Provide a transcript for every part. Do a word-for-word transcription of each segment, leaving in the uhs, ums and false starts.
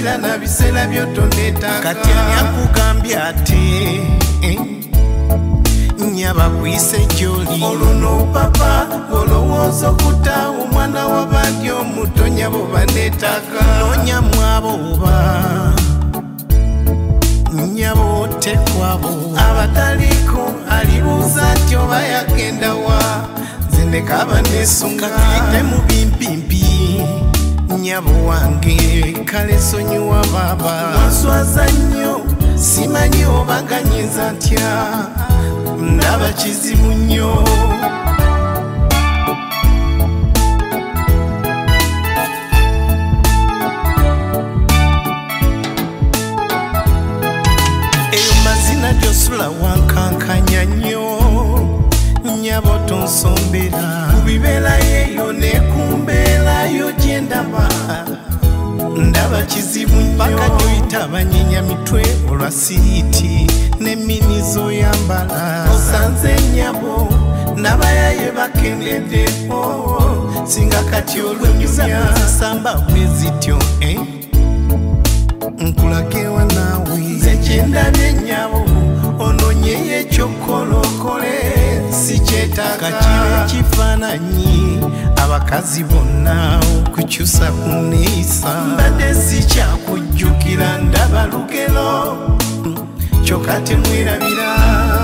Nabira na bisela byotondetaka kati anyakugambya ate eh? Nyaba kwise joli oluno papa olowooza okuta omwana w'abandi omuto nyabo banetaka nonya mwabo oba nyabo tekwabo abataliko alibuuza nti oba yagenda wa zendekaba nesunga kakite mu bimpimpi nyabo wange kale sonyiwa baba nswaza nnyo simanyi oba ganyiza ntya ndaba kizibu nnyo eyo mazina gyosula wankankanya nnyo nyabo tonsombera kubibeera yeyo ne kumbeerayo gye ndaba ndaba kizibu nnyo paka gyoyita abanyinya mitwe olwa siriiti n'emmini zoyambala osanze nnyabo n'abayaye bakendeddeho singa kati olunyumya zisamba bwe zityo eh? nkulagewa naawe nze kyendabye nnyabo ononyeyo ekyokolokole si kyetaaga kakibe ekifaananyi abakazi bonna okukyusa ku neeyisa mbadde sikyakujjukira ndaba lugero kyokka temwerabira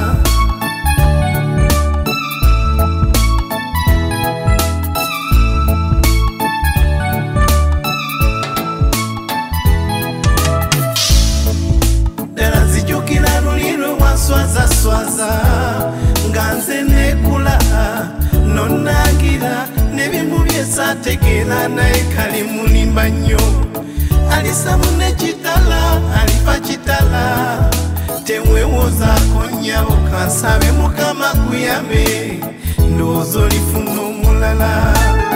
ddala nzijukira luli lwe waswazaswaza nga nze nekula nonangira n'ebimu bye saategeera naye kali mulimba nnyo alisamu nekitala alifa kitala teweewozaako nnyabo kansabe mukama kuyambe ndowooza olifuna omulala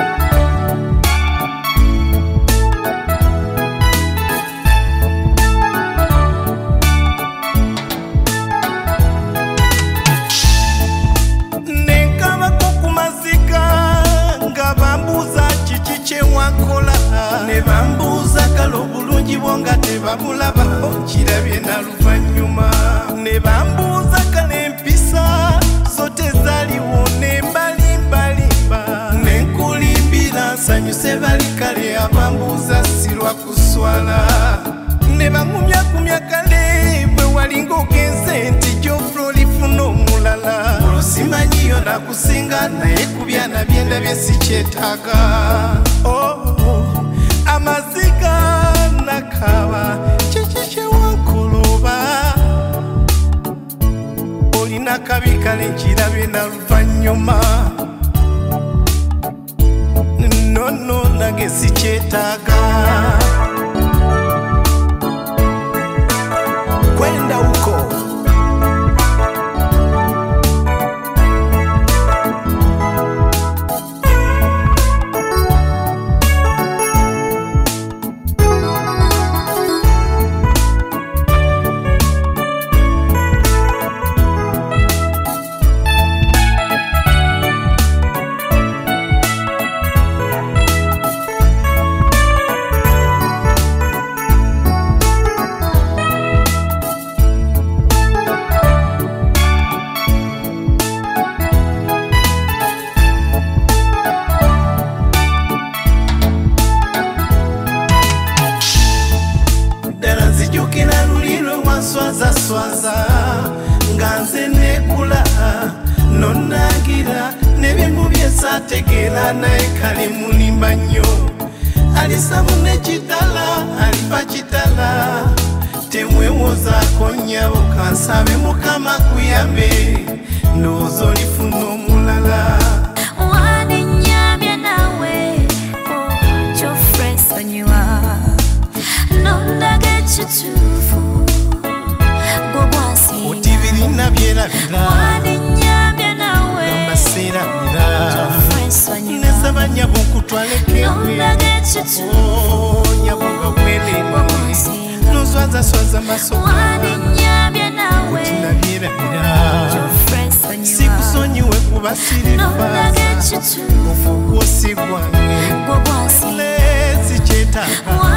ne bambuuza kale obulungi bwo nga tebabulaba okirabye na luvannyuma ne bambuuza kale empisa zo tezaaliwo ne mbalimbalimba ne nkulimbira nsanyuse bali kale abambuuza sirwa kuswala ne bangumyakumya kale bwe walinga ogenze nti gyofula olifuna omulala olwo simanyiyo nakusinga naye ku byana byendabye sikyetaaga oh. Amaziga nakaba kiki kyewankoloba olina kabi kale nkirabye na luvannyuma nono nage sikyetaaga kwenda uko swaza nga nze nekula nonangira n'ebimu bye saategeera naye kali mulimba nnyo alisamu nekitala alifa kitala temwewozaako nnyabo kansabe mukama kuyambe ndowooza olifuna omulala waninyamya nawe Geoffrey Sonyiwa nondage ekituufu otibirina byerabira waninyamya nawe amaseerabira Geoffrey Sonyiwa nesaba nyabo nkutwalekewe nondage ekituufu nyabo gabwenene nozwazaswaza maso waninyamya nawe otina byerabira Geoffrey Sonyiwa sikusonyiwe kuba sirifaza ofuuka osigwange gwe bwasi lezi kyetaaga